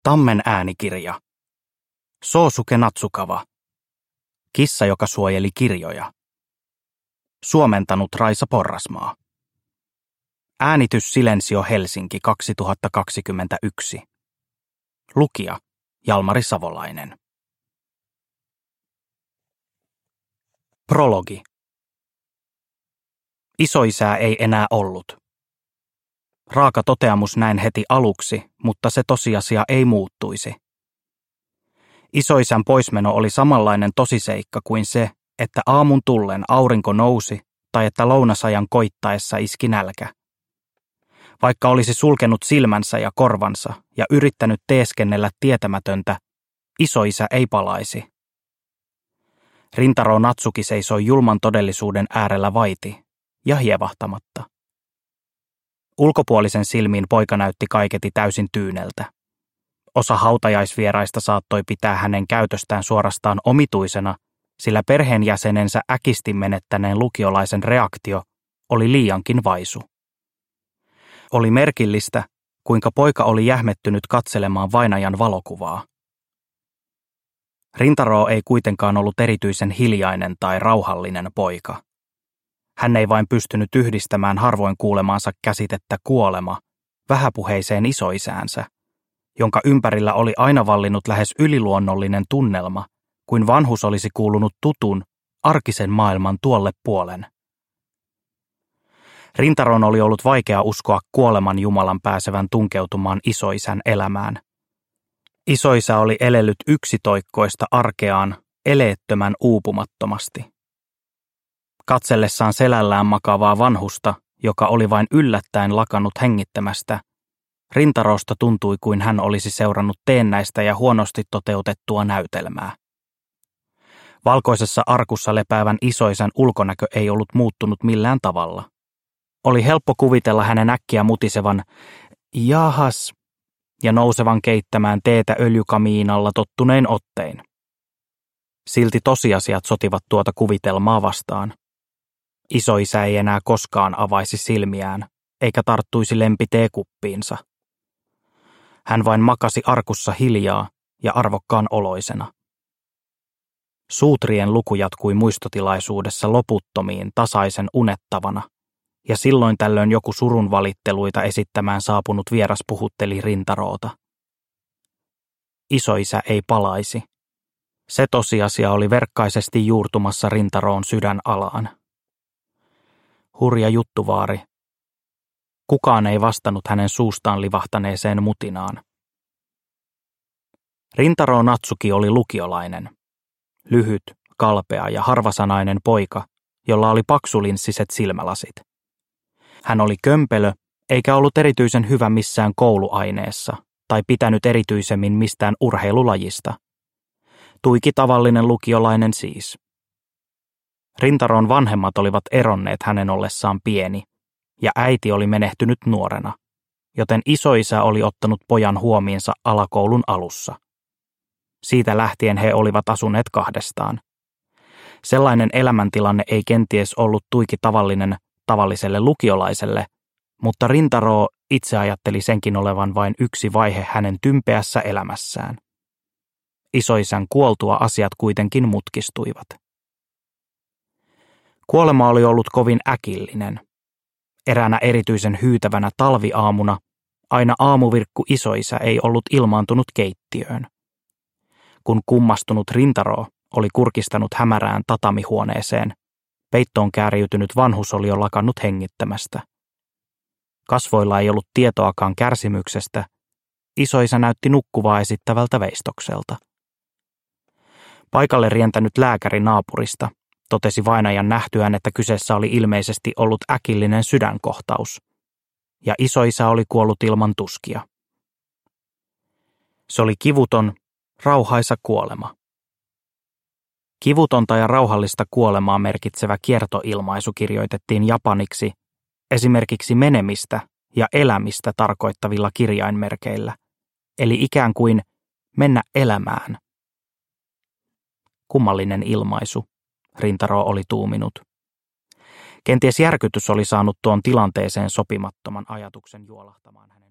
Tammen äänikirja. Soosuke Natsukava. Kissa, joka suojeli kirjoja. Suomentanut Raisa Porrasmaa. Äänitys Silensio Helsinki 2021. Lukija Jalmari Savolainen. Prologi. Isoisää ei enää ollut. Raaka toteamus näin heti aluksi, mutta se tosiasia ei muuttuisi. Isoisän poismeno oli samanlainen tosiseikka kuin se, että aamun tullen aurinko nousi tai että lounasajan koittaessa iski nälkä. Vaikka olisi sulkenut silmänsä ja korvansa ja yrittänyt teeskennellä tietämätöntä, isoisä ei palaisi. Rintaro Natsuki seisoi julman todellisuuden äärellä vaiti ja hievahtamatta. Ulkopuolisen silmiin poika näytti kaiketi täysin tyyneltä. Osa hautajaisvieraista saattoi pitää hänen käytöstään suorastaan omituisena, sillä perheenjäsenensä äkisti menettäneen lukiolaisen reaktio oli liiankin vaisu. Oli merkillistä, kuinka poika oli jähmettynyt katselemaan vainajan valokuvaa. Rintaro ei kuitenkaan ollut erityisen hiljainen tai rauhallinen poika. Hän ei vain pystynyt yhdistämään harvoin kuulemaansa käsitettä kuolema vähäpuheiseen isoisäänsä, jonka ympärillä oli aina vallinnut lähes yliluonnollinen tunnelma, kuin vanhus olisi kuulunut tutun, arkisen maailman tuolle puolen. Rintaron oli ollut vaikea uskoa kuoleman Jumalan pääsevän tunkeutumaan isoisän elämään. Isoisä oli elellyt yksitoikkoista arkeaan eleettömän uupumattomasti. Katsellessaan selällään makavaa vanhusta, joka oli vain yllättäen lakannut hengittämästä, Rintarosta tuntui kuin hän olisi seurannut teennäistä ja huonosti toteutettua näytelmää. Valkoisessa arkussa lepäävän isoisän ulkonäkö ei ollut muuttunut millään tavalla. Oli helppo kuvitella hänen äkkiä mutisevan "jahas" ja nousevan keittämään teetä öljykamiinalla tottunein ottein. Silti tosiasiat sotivat tuota kuvitelmaa vastaan. Isoisä ei enää koskaan avaisi silmiään, eikä tarttuisi lempiteekuppiinsa. Hän vain makasi arkussa hiljaa ja arvokkaan oloisena. Suutrien luku jatkui muistotilaisuudessa loputtomiin tasaisen unettavana, ja silloin tällöin joku surun valitteluita esittämään saapunut vieras puhutteli Rintaroota. Isoisä ei palaisi. Se tosiasia oli verkkaisesti juurtumassa Rintaroon sydänalaan. Hurja juttuvaari. Kukaan ei vastannut hänen suustaan livahtaneeseen mutinaan. Rintaro Natsuki oli lukiolainen. Lyhyt, kalpea ja harvasanainen poika, jolla oli paksulinssiset silmälasit. Hän oli kömpelö, eikä ollut erityisen hyvä missään kouluaineessa tai pitänyt erityisemmin mistään urheilulajista. Tuiki tavallinen lukiolainen siis. Rintaron vanhemmat olivat eronneet hänen ollessaan pieni, ja äiti oli menehtynyt nuorena, joten isoisä oli ottanut pojan huomiinsa alakoulun alussa. Siitä lähtien he olivat asuneet kahdestaan. Sellainen elämäntilanne ei kenties ollut tuiki tavallinen tavalliselle lukiolaiselle, mutta Rintaro itse ajatteli senkin olevan vain yksi vaihe hänen tympeässä elämässään. Isoisän kuoltua asiat kuitenkin mutkistuivat. Kuolema oli ollut kovin äkillinen. Eräänä erityisen hyytävänä talviaamuna aina aamuvirkku isoisä ei ollut ilmaantunut keittiöön. Kun kummastunut Rintaro oli kurkistanut hämärään tatamihuoneeseen, peittoon kääriytynyt vanhus oli jo lakannut hengittämästä. Kasvoilla ei ollut tietoakaan kärsimyksestä, isoisä näytti nukkuvaa esittävältä veistokselta. Paikalle rientänyt lääkäri naapurista totesi vainajan nähtyään, että kyseessä oli ilmeisesti ollut äkillinen sydänkohtaus, ja isoisä oli kuollut ilman tuskia. Se oli kivuton, rauhaisa kuolema. Kivutonta ja rauhallista kuolemaa merkitsevä kiertoilmaisu kirjoitettiin japaniksi esimerkiksi menemistä ja elämistä tarkoittavilla kirjainmerkeillä, eli ikään kuin mennä elämään. Kummallinen ilmaisu, Rintaro oli tuuminut. Kenties järkytys oli saanut tuon tilanteeseen sopimattoman ajatuksen juolahtamaan hänen